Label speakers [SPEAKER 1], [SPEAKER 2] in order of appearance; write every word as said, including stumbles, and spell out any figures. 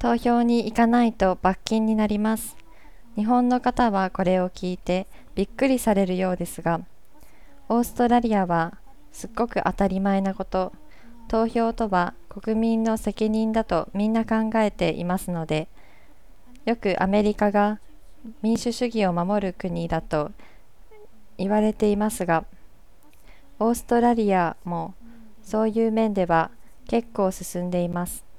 [SPEAKER 1] 投票に行かないと罰金になります。日本の方はこれを聞いてびっくりされるようですが、オーストラリアはすっごく当たり前なこと、投票とは国民の責任だとみんな考えていますので、よくアメリカが民主主義を守る国だと言われていますが、オーストラリアもそういう面では結構進んでいます。